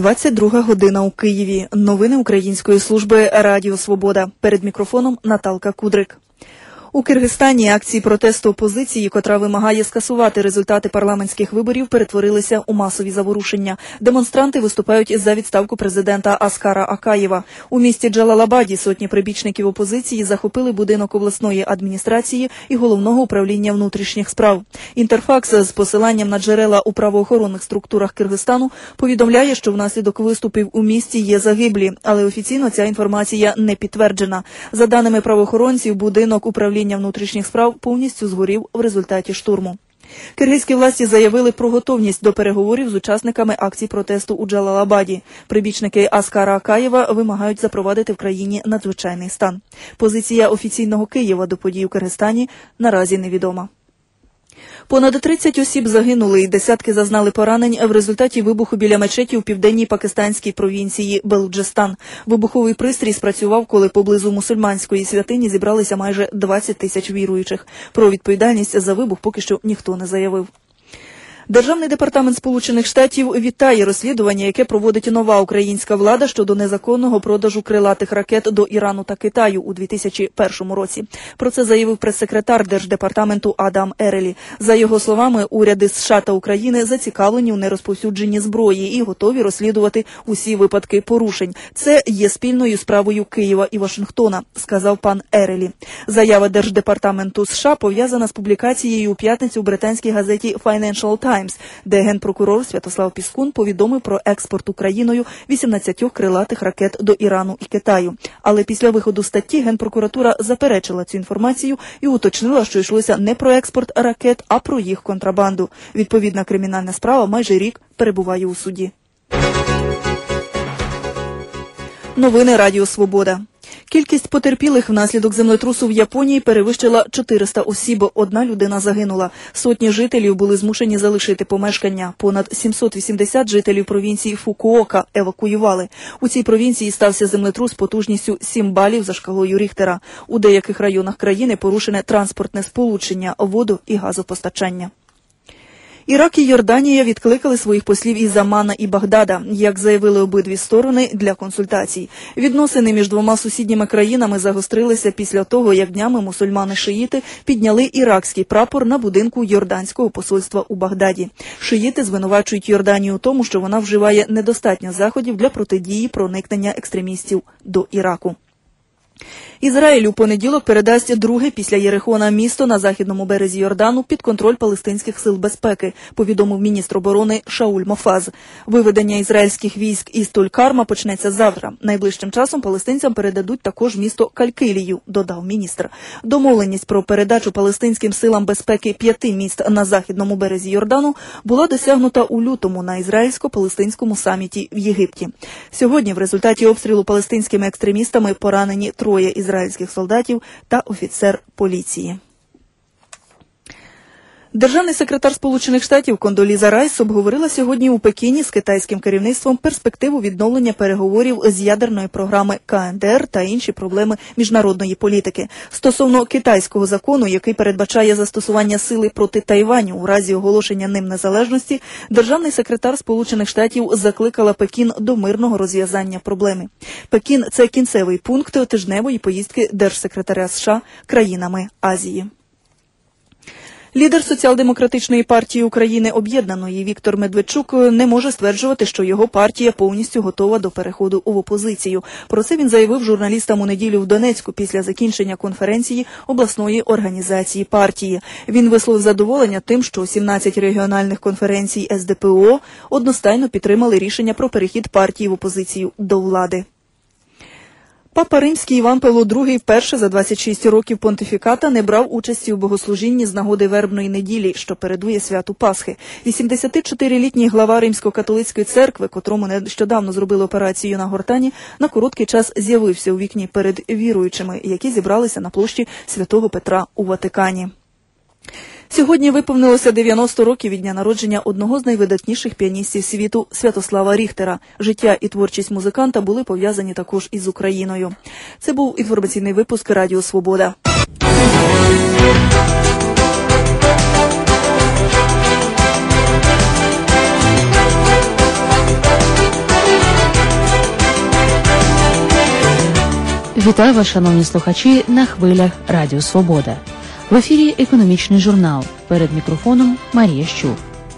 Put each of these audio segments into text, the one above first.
22 година у Києві. Новини Української служби Радіо Свобода. Перед мікрофоном Наталка Кудрик. У Киргизстані акції протесту опозиції, котра вимагає скасувати результати парламентських виборів, перетворилися у масові заворушення. Демонстранти виступають за відставку президента Аскара Акаєва. У місті Джалалабаді сотні прибічників опозиції захопили будинок обласної адміністрації і головного управління внутрішніх справ. Інтерфакс з посиланням на джерела у правоохоронних структурах Киргизстану повідомляє, що внаслідок виступів у місті є загиблі, але офіційно ця інформація не підтверджена. За даними правоохоронців, будинок управління внутрішніх справ повністю згорів в результаті штурму. Киргизькі власті заявили про готовність до переговорів з учасниками акцій протесту у Джалалабаді. Прибічники Аскара Акаєва вимагають запровадити в країні надзвичайний стан. Позиція офіційного Києва до подій у Киргизстані наразі невідома. Понад 30 осіб загинули і десятки зазнали поранень в результаті вибуху біля мечеті у південній пакистанській провінції Белуджистан. Вибуховий пристрій спрацював, коли поблизу мусульманської святині зібралися майже 20 тисяч віруючих. Про відповідальність за вибух поки що ніхто не заявив. Державний департамент Сполучених Штатів вітає розслідування, яке проводить нова українська влада щодо незаконного продажу крилатих ракет до Ірану та Китаю у 2001 році. Про це заявив прес-секретар Держдепартаменту Адам Ерелі. За його словами, уряди США та України зацікавлені у нерозповсюдженні зброї і готові розслідувати усі випадки порушень. Це є спільною справою Києва і Вашингтона, сказав пан Ерелі. Заява Держдепартаменту США пов'язана з публікацією у п'ятницю в британській газеті Financial Times, де генпрокурор Святослав Піскун повідомив про експорт Україною 18 крилатих ракет до Ірану і Китаю. Але після виходу статті Генпрокуратура заперечила цю інформацію і уточнила, що йшлося не про експорт ракет, а про їх контрабанду. Відповідна кримінальна справа майже рік перебуває у суді. Новини Радіо Свобода. Кількість потерпілих внаслідок землетрусу в Японії перевищила 400 осіб, одна людина загинула. Сотні жителів були змушені залишити помешкання. Понад 780 жителів провінції Фукуока евакуювали. У цій провінції стався землетрус потужністю 7 балів за шкалою Ріхтера. У деяких районах країни порушене транспортне сполучення, воду- і газопостачання. Ірак і Йорданія відкликали своїх послів із Аммана і Багдада, як заявили обидві сторони, для консультацій. Відносини між двома сусідніми країнами загострилися після того, як днями мусульмани-шиїти підняли іракський прапор на будинку Йорданського посольства у Багдаді. Шиїти звинувачують Йорданію у тому, що вона вживає недостатньо заходів для протидії проникнення екстремістів до Іраку. Ізраїль у понеділок передасть друге після Єрихона місто на західному березі Йордану під контроль палестинських сил безпеки, повідомив міністр оборони Шауль Мофаз. Виведення ізраїльських військ із Толь-Карма почнеться завтра. Найближчим часом палестинцям передадуть також місто Калькилію, додав міністр. Домовленість про передачу палестинським силам безпеки 5 міст на західному березі Йордану була досягнута у лютому на ізраїльсько-палестинському саміті в Єгипті. Сьогодні в результаті обстрілу палестинськими екстремістами поранені 3 ізраїльських солдатів та офіцер поліції. Державний секретар Сполучених Штатів Кондоліза Райс обговорила сьогодні у Пекіні з китайським керівництвом перспективу відновлення переговорів з ядерної програми КНДР та інші проблеми міжнародної політики. Стосовно китайського закону, який передбачає застосування сили проти Тайваню у разі оголошення ним незалежності, державний секретар Сполучених Штатів закликала Пекін до мирного розв'язання проблеми. Пекін – це кінцевий пункт тижневої поїздки держсекретаря США країнами Азії. Лідер Соціал-демократичної партії України «Об'єднаної» Віктор Медведчук не може стверджувати, що його партія повністю готова до переходу в опозицію. Про це він заявив журналістам у неділю в Донецьку після закінчення конференції обласної організації партії. Він висловив задоволення тим, що 17 регіональних конференцій СДПО одностайно підтримали рішення про перехід партії в опозицію до влади. Папа Римський Іван Павло II вперше за 26 років понтифіката не брав участі у богослужінні з нагоди Вербної неділі, що передує святу Пасхи. 84-літній глава Римсько-католицької церкви, котрому нещодавно зробили операцію на гортані, на короткий час з'явився у вікні перед віруючими, які зібралися на площі Святого Петра у Ватикані. Сьогодні виповнилося 90 років від дня народження одного з найвидатніших піаністів світу Святослава Ріхтера. Життя і творчість музиканта були пов'язані також із Україною. Це був інформаційний випуск Радіо Свобода. Вітаю вас, шановні слухачі, на хвилях Радіо Свобода. В ефірі «Економічний журнал». Перед мікрофоном Марія Щур.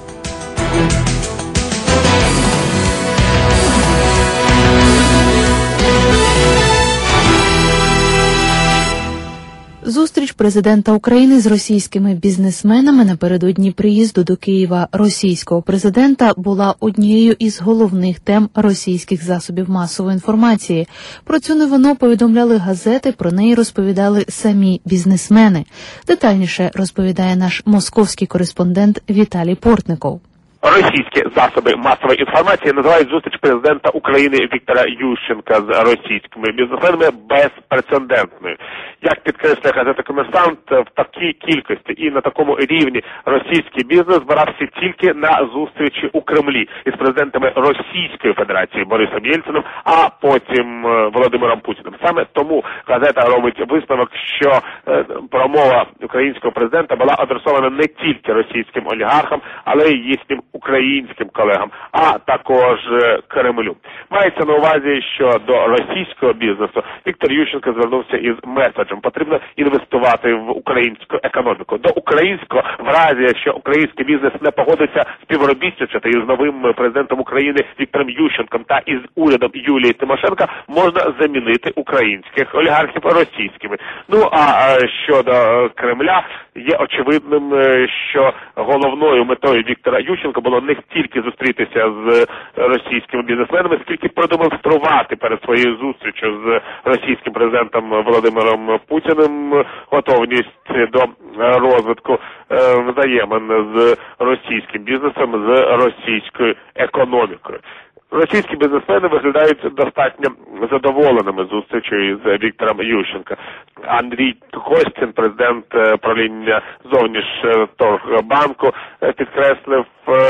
Зустріч президента України з російськими бізнесменами напередодні приїзду до Києва російського президента була однією із головних тем російських засобів масової інформації. Про цю новину повідомляли газети, про неї розповідали самі бізнесмени. Детальніше розповідає наш московський кореспондент Віталій Портников. Російські засоби масової інформації називають зустріч президента України Віктора Ющенка з російськими бізнесменами безпрецедентною. Як підкреслює газета «Комерсант», в такій кількості і на такому рівні російський бізнес збирався тільки на зустрічі у Кремлі із президентами Російської Федерації Борисом Єльцином, а потім Володимиром Путіним. Саме тому газета робить висновок, що промова українського президента була адресована не тільки російським олігархам, але й їхнім українським колегам, а також Кремлю. Мається на увазі, що до російського бізнесу Віктор Ющенко звернувся із меседжем. Потрібно інвестувати в українську економіку. До українського, в разі, якщо український бізнес не погодиться співробітничати із новим президентом України Віктором Ющенком та із урядом Юлії Тимошенко, можна замінити українських олігархів російськими. Ну, а щодо Кремля, є очевидним, що головною метою Віктора Ющенка було не тільки зустрітися з російськими бізнесменами, скільки продемонструвати перед своєю зустрічю з російським президентом Володимиром Путіним готовність до розвитку взаємин з російським бізнесом, з російською економікою. Російські бізнесмени виглядають достатньо задоволеними зустрічею з Віктором Ющенко. Андрій Костін, президент правління Зовнішторгбанку, підкреслив,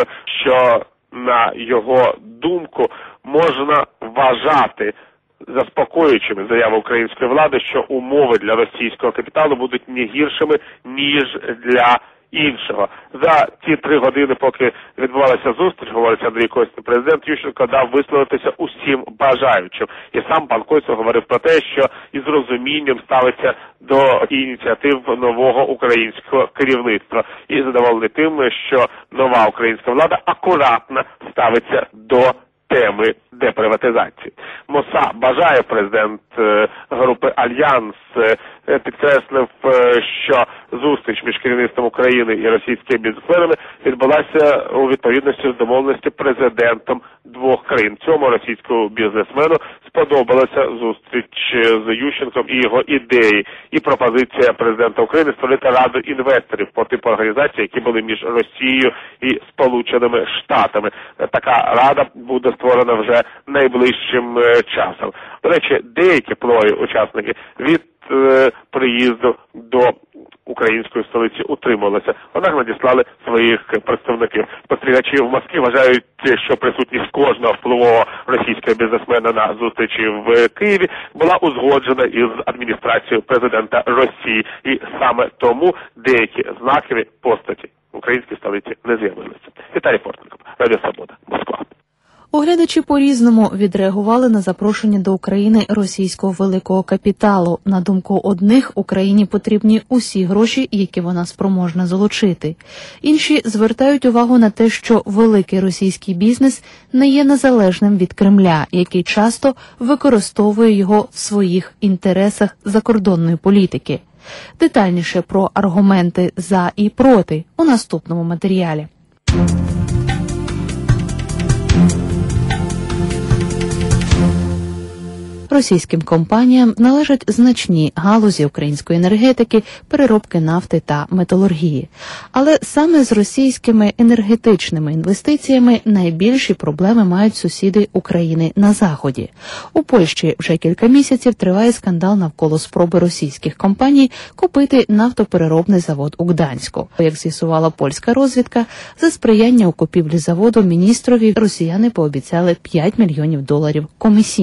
що на його думку можна вважати заспокоюючими заяви української влади, що умови для російського капіталу будуть не гіршими, ніж для іншого. За ті 3 години, поки відбувалася зустріч, говорить Андрій Костін, президент Ющенко дав висловитися усім бажаючим. І сам пан Костін говорив про те, що із розумінням ставиться до ініціатив нового українського керівництва. І задоволений тим, що нова українська влада акуратно ставиться до теми деприватизації. МОСА бажає, президент групи «Альянс» підкреслив, що зустріч між керівництвом України і російськими бізнесменами відбулася у відповідності з домовленості президентом двох країн. Цьому російському бізнесмену сподобалася зустріч з Ющенком і його ідеї, і пропозиція президента України створити раду інвесторів по типу організацій, які були між Росією і Сполученими Штатами. Така рада буде створена вже найближчим часом. До речі, деякі впливові учасники від приїзду до української столиці утримувалися. Однак надіслали своїх представників. Спостерігачі в Москві вважають, що присутність кожного впливового російського бізнесмена на зустрічі в Києві була узгоджена із адміністрацією президента Росії. І саме тому деякі знакові постаті в українській столиці не з'явилися. Віталій Портников, Радіо Свобода, Москва. Оглядачі по-різному відреагували на запрошення до України російського великого капіталу. На думку одних, Україні потрібні усі гроші, які вона спроможна залучити. Інші звертають увагу на те, що великий російський бізнес не є незалежним від Кремля, який часто використовує його в своїх інтересах закордонної політики. Детальніше про аргументи «за» і «проти» у наступному матеріалі. Російським компаніям належать значні галузі української енергетики, переробки нафти та металургії. Але саме з російськими енергетичними інвестиціями найбільші проблеми мають сусіди України на Заході. У Польщі вже кілька місяців триває скандал навколо спроби російських компаній купити нафтопереробний завод у Гданську. Як з'ясувала польська розвідка, за сприяння у купівлі заводу міністрові росіяни пообіцяли $5 мільйонів комісійних.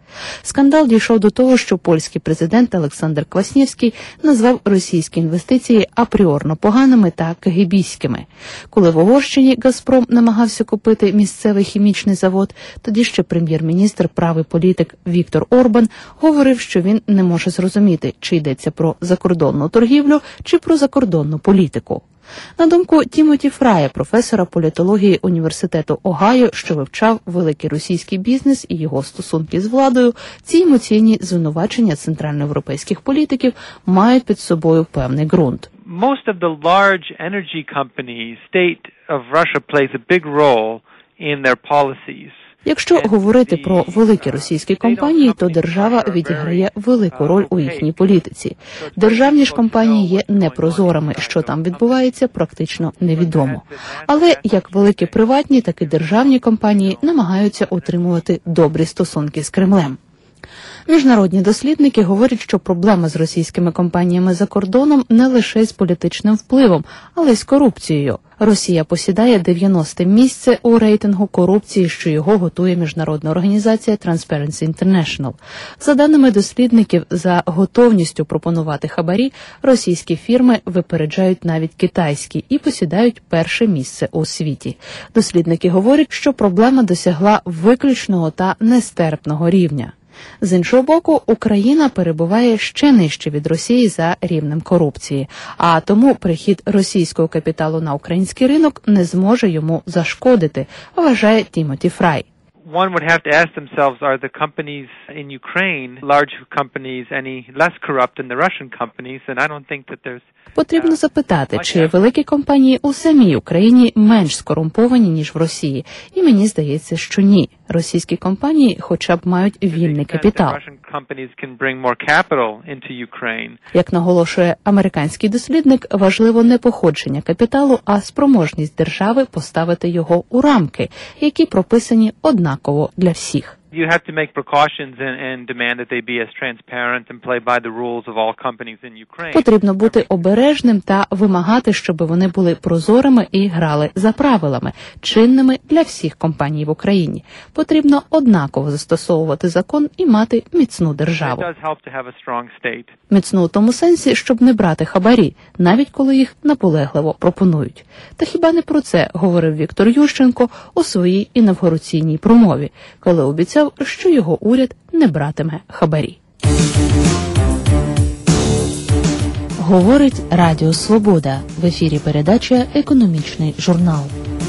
Скандал дійшов до того, що польський президент Олександр Кваснєвський назвав російські інвестиції апріорно поганими та кагібійськими. Коли в Угорщині «Газпром» намагався купити місцевий хімічний завод, тоді ще прем'єр-міністр, правий політик Віктор Орбан говорив, що він не може зрозуміти, чи йдеться про закордонну торгівлю, чи про закордонну політику. На думку Тімоті Фрая, професора політології Університету Огайо, що вивчав великий російський бізнес і його стосунки з владою, ці емоційні звинувачення центральноєвропейських політиків мають під собою певний ґрунт. Most of the large energy companies, state of Russia plays a big role in their policies. Якщо говорити про великі російські компанії, то держава відіграє велику роль у їхній політиці. Державні ж компанії є непрозорими, що там відбувається, практично невідомо. Але як великі приватні, так і державні компанії намагаються утримувати добрі стосунки з Кремлем. Міжнародні дослідники говорять, що проблема з російськими компаніями за кордоном не лише з політичним впливом, але й з корупцією. Росія посідає 90-те місце у рейтингу корупції, що його готує міжнародна організація Transparency International. За даними дослідників, за готовністю пропонувати хабарі, російські фірми випереджають навіть китайські і посідають перше місце у світі. Дослідники говорять, що проблема досягла виключного та нестерпного рівня. З іншого боку, Україна перебуває ще нижче від Росії за рівнем корупції, а тому прихід російського капіталу на український ринок не зможе йому зашкодити, вважає Тімоті Фрай. One would have to ask themselves, are the companies in Ukraine, large companies, any less corrupt than the Russian companies? And I don't think that there's... Потрібно запитати, чи великі компанії у самій Україні менш скорумповані, ніж в Росії. І мені здається, що ні. Російські компанії хоча б мають вільний капітал. Як наголошує американський дослідник, важливо не походження капіталу, а спроможність держави поставити його у рамки, які прописані однаково для всіх. You have to make precautions and demand that they be as transparent and play by the rules of all companies in Ukraine. Потрібно бути обережним та вимагати, щоб вони були прозорими і грали за правилами, чинними для всіх компаній в Україні. Потрібно однаково застосовувати закон і мати міцну державу. It does help to have a strong state. Міцну у тому сенсі, щоб не брати хабарі, навіть коли їх наполегливо пропонують. Та хіба не про це говорив Віктор Ющенко у своїй інавгураційній промові, коли обіцяв, що його уряд не братиме хабарі. Говорить Радіо Свобода. В ефірі передача «Економічний журнал».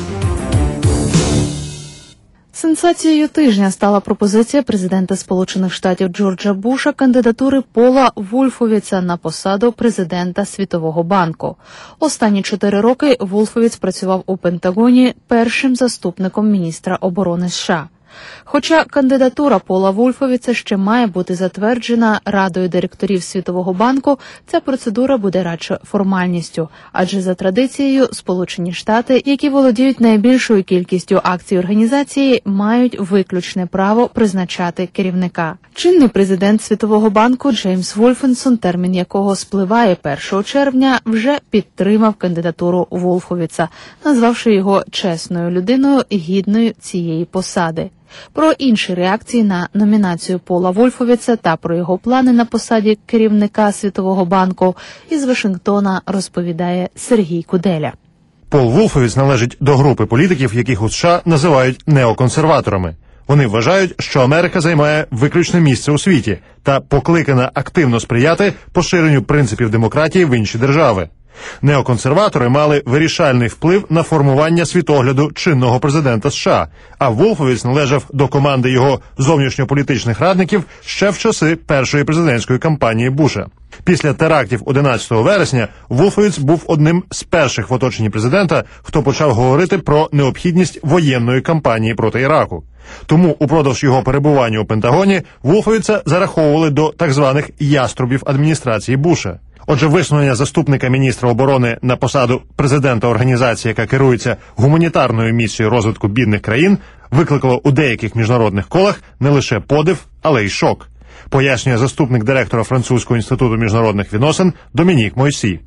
Сенсацією тижня стала пропозиція президента Сполучених Штатів Джорджа Буша кандидатури Пола Вольфовіца на посаду президента Світового банку. Останні 4 роки Вольфовіц працював у Пентагоні першим заступником міністра оборони США. Хоча кандидатура Пола Вольфовіца ще має бути затверджена Радою директорів Світового банку, ця процедура буде радше формальністю, адже за традицією Сполучені Штати, які володіють найбільшою кількістю акцій організації, мають виключне право призначати керівника. Чинний президент Світового банку Джеймс Вольфенсон, термін якого спливає 1 червня, вже підтримав кандидатуру Вольфовіца, назвавши його чесною людиною і гідною цієї посади. Про інші реакції на номінацію Пола Вольфовіца та про його плани на посаді керівника Світового банку із Вашингтона розповідає Сергій Куделя. Пол Вольфовіц належить до групи політиків, яких у США називають неоконсерваторами. Вони вважають, що Америка займає виключне місце у світі та покликана активно сприяти поширенню принципів демократії в інші держави. Неоконсерватори мали вирішальний вплив на формування світогляду чинного президента США, а Вольфовіц належав до команди його зовнішньополітичних радників ще в часи першої президентської кампанії Буша. Після терактів 11 вересня Вольфовіц був одним з перших в оточенні президента, хто почав говорити про необхідність воєнної кампанії проти Іраку. Тому упродовж його перебування у Пентагоні Вольфовіца зараховували до так званих «яструбів» адміністрації Буша. Отже, висунення заступника міністра оборони на посаду президента організації, яка керується гуманітарною місією розвитку бідних країн, викликало у деяких міжнародних колах не лише подив, але й шок. пояснює заступник директора Французького інституту міжнародних відносин Домінік Мойсі.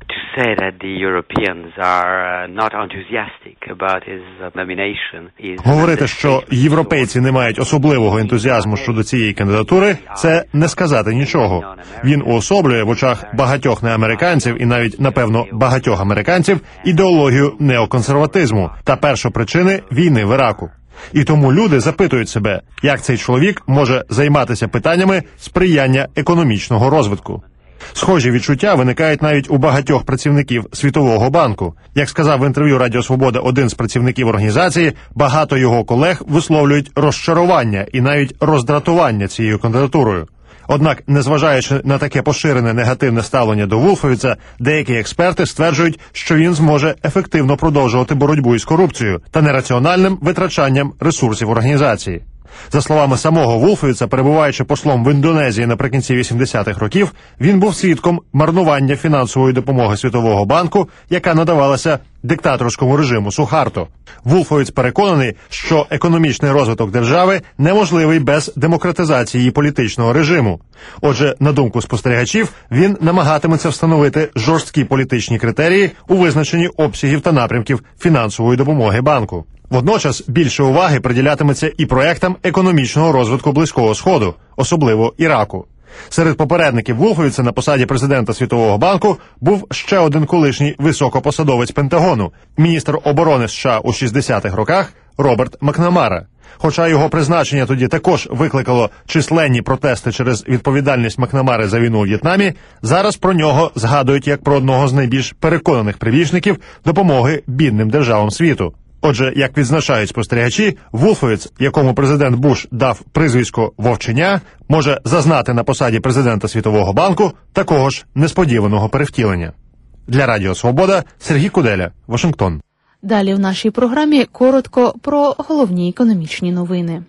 Говорити, що європейці не мають особливого ентузіазму щодо цієї кандидатури, це не сказати нічого. Він уособлює в очах багатьох неамериканців і навіть, напевно, багатьох американців ідеологію неоконсерватизму та першопричини війни в Іраку. І тому люди запитують себе, як цей чоловік може займатися питаннями сприяння економічного розвитку. Схожі відчуття виникають навіть у багатьох працівників Світового банку. Як сказав в інтерв'ю Радіо Свобода один з працівників організації, багато його колег висловлюють розчарування і навіть роздратування цією кандидатурою. Однак, незважаючи на таке поширене негативне ставлення до Вулфовіца, деякі експерти стверджують, що він зможе ефективно продовжувати боротьбу із корупцією та нераціональним витрачанням ресурсів організації. За словами самого Вулфовіца, перебуваючи послом в Індонезії наприкінці 80-х років, він був свідком марнування фінансової допомоги Світового банку, яка надавалася диктаторському режиму Сухарто. Вулфовіц переконаний, що економічний розвиток держави неможливий без демократизації її політичного режиму. Отже, на думку спостерігачів, він намагатиметься встановити жорсткі політичні критерії у визначенні обсягів та напрямків фінансової допомоги банку. Водночас більше уваги приділятиметься і проектам економічного розвитку Близького Сходу, особливо Іраку. Серед попередників Вулфовіца на посаді президента Світового банку був ще один колишній високопосадовець Пентагону, міністр оборони США у 60-х роках Роберт Макнамара. Хоча його призначення тоді також викликало численні протести через відповідальність Макнамари за війну у В'єтнамі, зараз про нього згадують як про одного з найбільш переконаних прибічників допомоги бідним державам світу. Отже, як відзначають спостерігачі, Вулфовіц, якому президент Буш дав прізвисько «Вовченя», може зазнати на посаді президента Світового банку такого ж несподіваного перевтілення. Для Радіо Свобода Сергій Куделя, Вашингтон. Далі в нашій програмі коротко про головні економічні новини.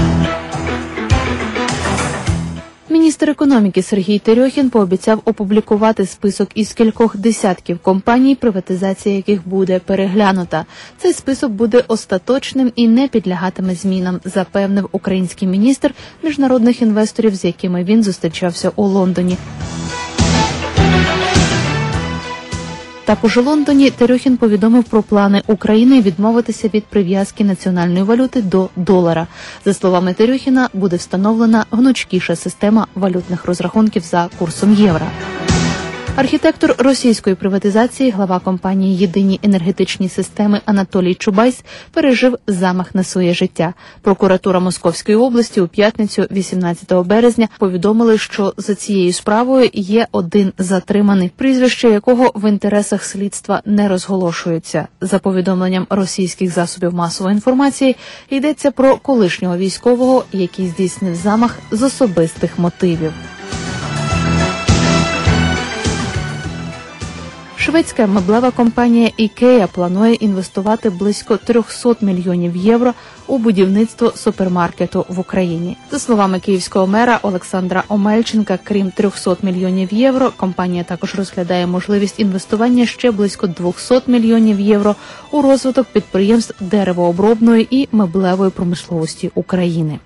Міністр економіки Сергій Терьохін пообіцяв опублікувати список із кількох десятків компаній, приватизація яких буде переглянута. Цей список буде остаточним і не підлягатиме змінам, запевнив український міністр міжнародних інвесторів, з якими він зустрічався у Лондоні. Також у Лондоні Терьохін повідомив про плани України відмовитися від прив'язки національної валюти до долара. За словами Терьохіна, буде встановлена гнучкіша система валютних розрахунків за курсом євро. Архітектор російської приватизації, глава компанії «Єдині енергетичні системи» Анатолій Чубайс пережив замах на своє життя. Прокуратура Московської області у п'ятницю, 18 березня, повідомили, що за цією справою є один затриманий, прізвище якого в інтересах слідства не розголошується. За повідомленням російських засобів масової інформації, йдеться про колишнього військового, який здійснив замах з особистих мотивів. Шведська меблева компанія IKEA планує інвестувати близько 300 мільйонів євро у будівництво супермаркету в Україні. За словами київського мера Олександра Омельченка, крім 300 мільйонів євро, компанія також розглядає можливість інвестування ще близько 200 мільйонів євро у розвиток підприємств деревообробної і меблевої промисловості України.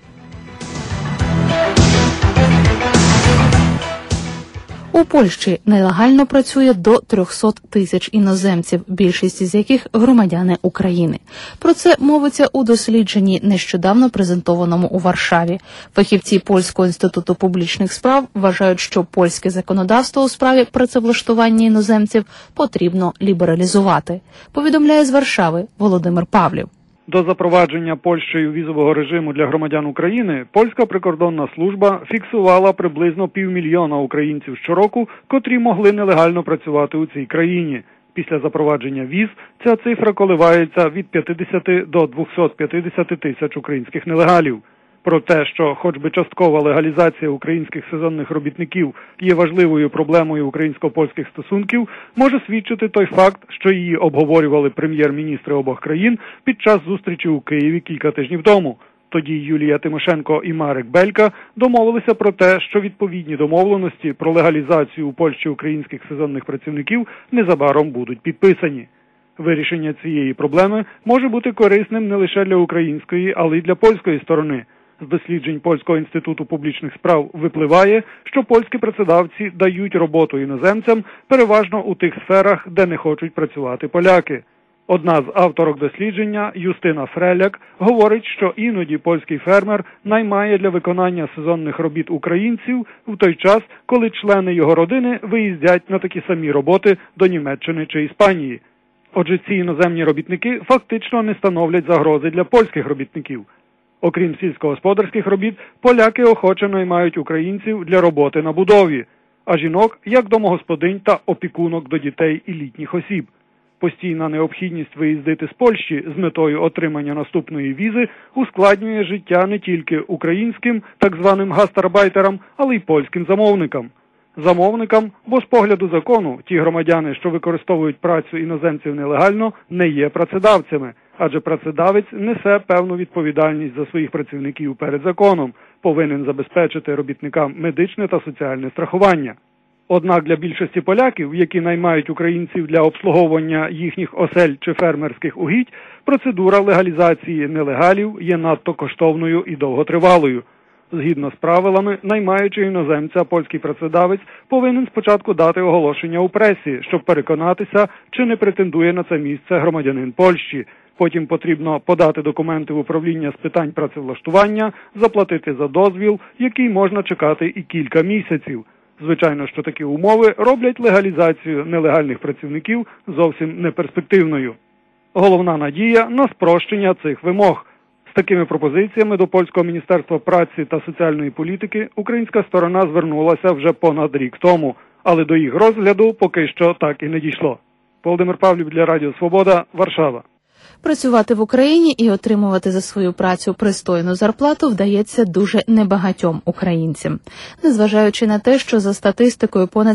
У Польщі нелегально працює до 300 тисяч іноземців, більшість із яких громадяни України. Про це мовиться у дослідженні, нещодавно презентованому у Варшаві. Фахівці Польського інституту публічних справ вважають, що польське законодавство у справі працевлаштування іноземців потрібно лібералізувати. Повідомляє з Варшави Володимир Павлів. До запровадження Польщею візового режиму для громадян України польська прикордонна служба фіксувала приблизно 500 000 українців щороку, котрі могли нелегально працювати у цій країні. Після запровадження віз ця цифра коливається від 50 до 250 тисяч українських нелегалів. Про те, що хоч би часткова легалізація українських сезонних робітників є важливою проблемою українсько-польських стосунків, може свідчити той факт, що її обговорювали прем'єр-міністри обох країн під час зустрічі у Києві кілька тижнів тому. Тоді Юлія Тимошенко і Марек Белька домовилися про те, що відповідні домовленості про легалізацію у Польщі українських сезонних працівників незабаром будуть підписані. Вирішення цієї проблеми може бути корисним не лише для української, але й для польської сторони. З досліджень Польського інституту публічних справ випливає, що польські працедавці дають роботу іноземцям переважно у тих сферах, де не хочуть працювати поляки. Одна з авторок дослідження, Юстина Фреляк, говорить, що іноді польський фермер наймає для виконання сезонних робіт українців в той час, коли члени його родини виїздять на такі самі роботи до Німеччини чи Іспанії. Отже, ці іноземні робітники фактично не становлять загрози для польських робітників. Окрім сільськогосподарських робіт, поляки охоче наймають українців для роботи на будові, а жінок – як домогосподинь та опікунок до дітей і літніх осіб. Постійна необхідність виїздити з Польщі з метою отримання наступної візи ускладнює життя не тільки українським, так званим гастарбайтерам, але й польським замовникам. Замовникам, бо з погляду закону ті громадяни, що використовують працю іноземців нелегально, не є працедавцями, адже працедавець несе певну відповідальність за своїх працівників перед законом, повинен забезпечити робітникам медичне та соціальне страхування. Однак для більшості поляків, які наймають українців для обслуговування їхніх осель чи фермерських угідь, процедура легалізації нелегалів є надто коштовною і довготривалою. Згідно з правилами, наймаючи іноземця, польський працедавець повинен спочатку дати оголошення у пресі, щоб переконатися, чи не претендує на це місце громадянин Польщі. Потім потрібно подати документи в управління з питань працевлаштування, заплатити за дозвіл, який можна чекати і кілька місяців. Звичайно, що такі умови роблять легалізацію нелегальних працівників зовсім неперспективною. Головна надія на спрощення цих вимог. З такими пропозиціями до Польського міністерства праці та соціальної політики українська сторона звернулася вже понад рік тому, але до їх розгляду поки що так і не дійшло. Володимир Павлів для Радіо Свобода, Варшава. Працювати в Україні і отримувати за свою працю пристойну зарплату вдається дуже небагатьом українцям. Незважаючи на те, що за статистикою понад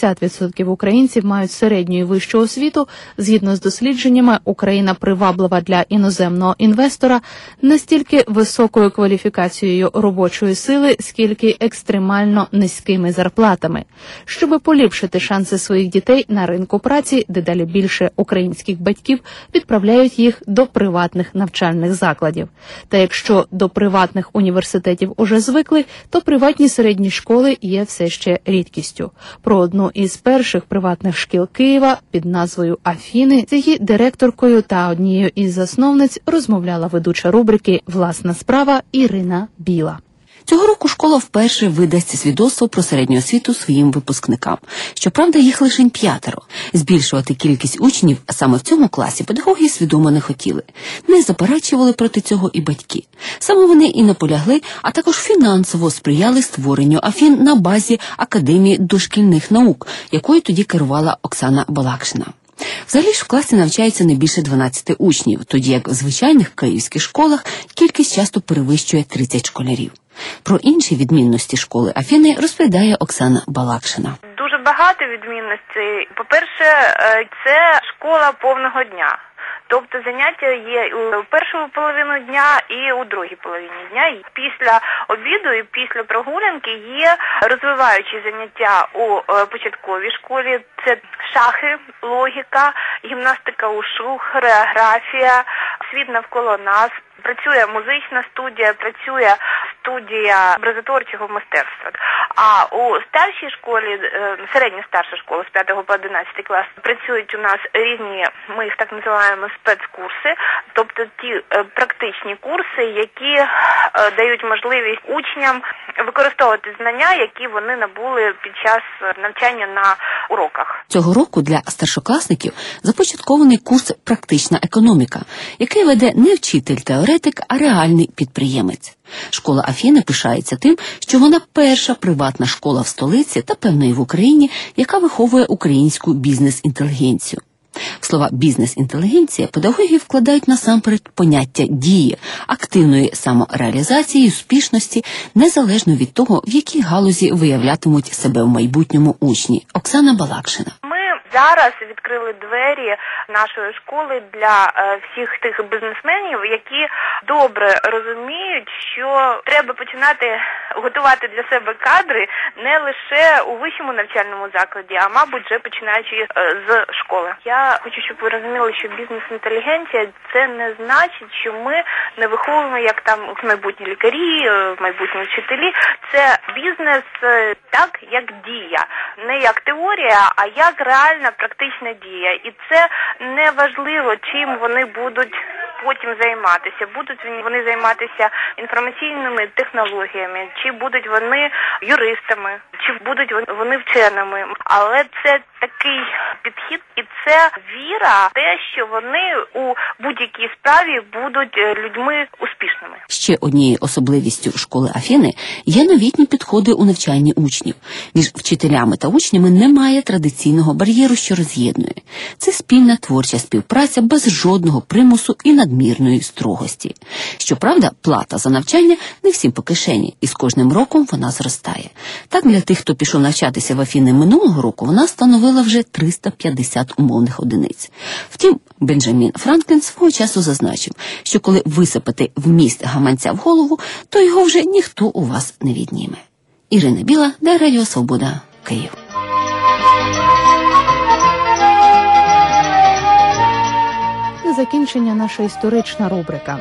70% українців мають середню і вищу освіту, згідно з дослідженнями, Україна приваблива для іноземного інвестора не стільки високою кваліфікацією робочої сили, скільки екстремально низькими зарплатами. Щоби поліпшити шанси своїх дітей на ринку праці, дедалі більше українських батьків відправляють їх до приватних навчальних закладів. Та якщо до приватних університетів уже звикли, то приватні середні школи є все ще рідкістю. Про одну із перших приватних шкіл Києва під назвою «Афіни» з її директоркою та однією із засновниць розмовляла ведуча рубрики «Власна справа» Ірина Біла. Цього року школа вперше видасть свідоцтво про середню освіту своїм випускникам. Щоправда, їх лише 5. Збільшувати кількість учнів саме в цьому класі педагоги свідомо не хотіли. Не заперечували проти цього і батьки. Саме вони і наполягли, а також фінансово сприяли створенню Афін на базі Академії дошкільних наук, якою тоді керувала Оксана Балакшина. Взагалі ж в класі навчається не більше 12 учнів, тоді як в звичайних київських школах кількість часто перевищує 30 школярів. Про інші відмінності школи Афіни розповідає Оксана Балакшина. Дуже багато відмінностей. По-перше, це школа повного дня. Тобто заняття є у першу половину дня і у другій половині дня. І після обіду і після прогулянки є розвиваючі заняття у початковій школі. Це шахи, логіка, гімнастика ушу, хореографія, світ навколо нас. Працює музична студія, працює студія образотворчого мистецтва. А у старшій школі, середньо-старша школа з 5 по 11 клас, працюють у нас різні, ми їх так називаємо, спецкурси, тобто ті практичні курси, які дають можливість учням використовувати знання, які вони набули під час навчання на уроках. Цього року для старшокласників започаткований курс «Практична економіка», який веде не вчитель-теоретик, а реальний підприємець. Школа Афіни пишається тим, що вона перша приватна школа в столиці та певної в Україні, яка виховує українську бізнес-інтелігенцію. В слова «бізнес-інтелігенція» педагоги вкладають насамперед поняття дії, активної самореалізації і успішності, незалежно від того, в якій галузі виявлятимуть себе в майбутньому учні. Оксана Балакшина. Ми зараз відкрили двері нашої школи для всіх тих бізнесменів, які добре розуміють, що треба починати готувати для себе кадри не лише у вищому навчальному закладі, а мабуть вже починаючи з школи. Я хочу, щоб ви розуміли, що бізнес-інтелігенція – це не значить, що ми не виховуємо як там майбутні лікарі, майбутні вчителі. Це бізнес так, як дія. Не як теорія, а як реальна практична дія. І це не важливо, чим вони будуть потім займатися. Будуть вони займатися інформаційними технологіями, чи будуть вони юристами, чи будуть вони вченими. Але це такий підхід, і це віра в те, що вони у будь-якій справі будуть людьми успішними. Ще однією особливістю школи Афіни є новітні підходи у навчанні учнів. Між вчителями та учнями немає традиційного бар'єру, що роз'єднує. Це спільна творча співпраця без жодного примусу і надмірної строгості. Щоправда, плата за навчання не всім по кишені, і з кожним роком вона зростає. Так, для тих, хто пішов навчатися в Афіни минулого року, вона становила вже 350 умовних одиниць. Втім, Бенджамін Франклін свого часу зазначив, що коли висипати вміст гаманця в голову, то його вже ніхто у вас не відніме. Ірина Біла, для Радіо Свобода, Київ. На закінчення наша історична рубрика.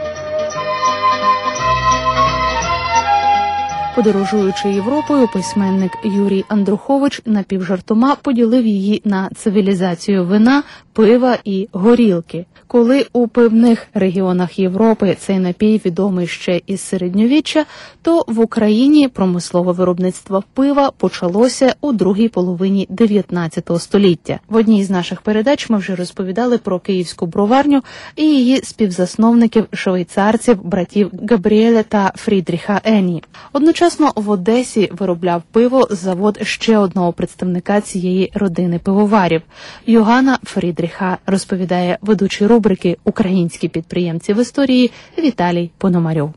Подорожуючи Європою, письменник Юрій Андрухович напівжартома поділив її на цивілізацію вина, пива і горілки. Коли у пивних регіонах Європи цей напій відомий ще із середньовіччя, то в Україні промислове виробництво пива почалося у другій половині 19 століття. В одній з наших передач ми вже розповідали про київську броварню і її співзасновників швейцарців, братів Габріеля та Фрідріха Енні. Одночасно в Одесі виробляв пиво завод ще одного представника цієї родини пивоварів – Йоганна Фрідріха, розповідає ведучий рубрики «Українські підприємці в історії» Віталій Пономарьов.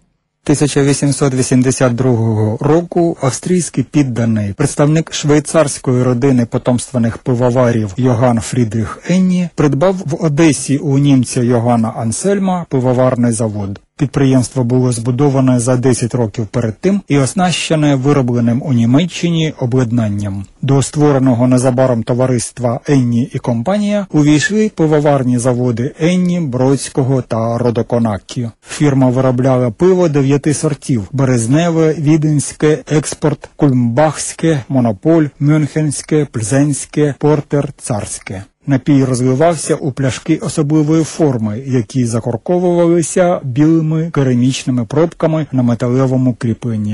1882 року австрійський підданий, представник швейцарської родини потомственних пивоварів Йоганн Фрідріх Енні придбав в Одесі у німця Йоганна Ансельма пивоварний завод. Підприємство було збудоване за 10 років перед тим і оснащене виробленим у Німеччині обладнанням. До створеного незабаром товариства «Енні і компанія» увійшли пивоварні заводи Енні, Бродського та Родоконаккі. Фірма виробляла пиво 9 сортів – березневе, віденське, експорт, кульмбахське, монополь, мюнхенське, пльзенське, портер, царське. Напій розливався у пляшки особливої форми, які закорковувалися білими керамічними пробками на металевому кріпленні.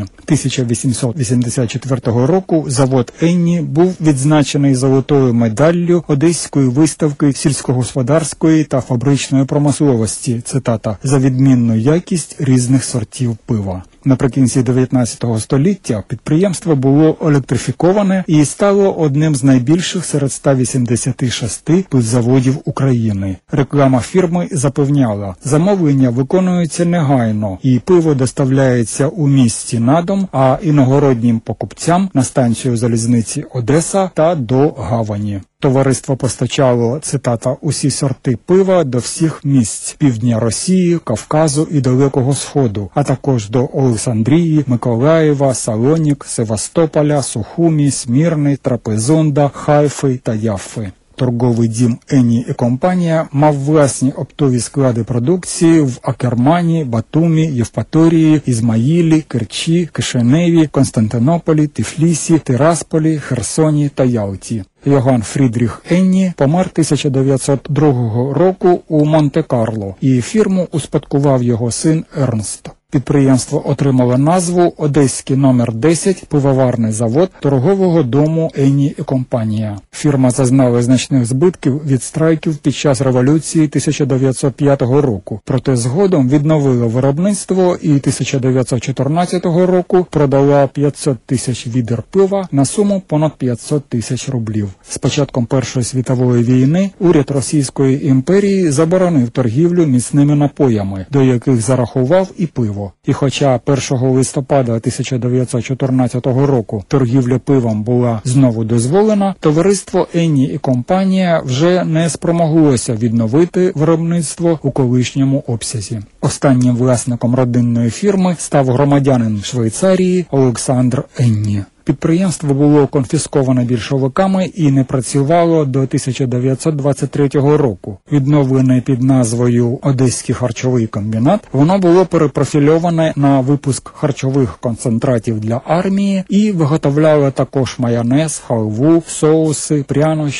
1884 року завод «Енні» був відзначений золотою медаллю Одеської виставки сільськогосподарської та фабричної промисловості, цитата, за відмінну якість різних сортів пива. Наприкінці 19 століття підприємство було електрифіковане і стало одним з найбільших серед 186 пивзаводів України. Реклама фірми запевняла, замовлення виконуються негайно і пиво доставляється у місті на дом, а іногороднім покупцям на станцію залізниці Одеса та до гавані. Товариство постачало, цитата, усі сорти пива до всіх місць півдня Росії, Кавказу і Далекого Сходу, а також до Олександрії, Миколаєва, Салонік, Севастополя, Сухумі, Смірни, Трапезунда, Хайфи та Яффи. Торговий дім «Енні і компанія» мав власні оптові склади продукції в Акермані, Батумі, Євпаторії, Ізмаїлі, Керчі, Кишиневі, Константинополі, Тифлісі, Тирасполі, Херсоні та Ялті. Йоганн Фрідріх Енні помер 1902 року у Монте-Карло, і фірму успадкував його син Ернст. Підприємство отримало назву «Одеський номер 10» пивоварний завод торгового дому «Енні і компанія». Фірма зазнала значних збитків від страйків під час революції 1905 року, проте згодом відновила виробництво і 1914 року продала 500 тисяч відер пива на суму понад 500 тисяч рублів. З початком Першої світової війни уряд Російської імперії заборонив торгівлю міцними напоями, до яких зарахував і пиво. пиво. І хоча 1 листопада 1914 року торгівля пивом була знову дозволена, товариство Енні і компанія вже не спромоглося відновити виробництво у колишньому обсязі. Останнім власником родинної фірми став громадянин Швейцарії Олександр Енні. Підприємство було конфісковане більшовиками і не працювало до 1923 року. Відновлене під назвою «Одеський харчовий комбінат», воно було перепрофільоване на випуск харчових концентратів для армії і виготовляло також майонез, халву, соуси, прянощі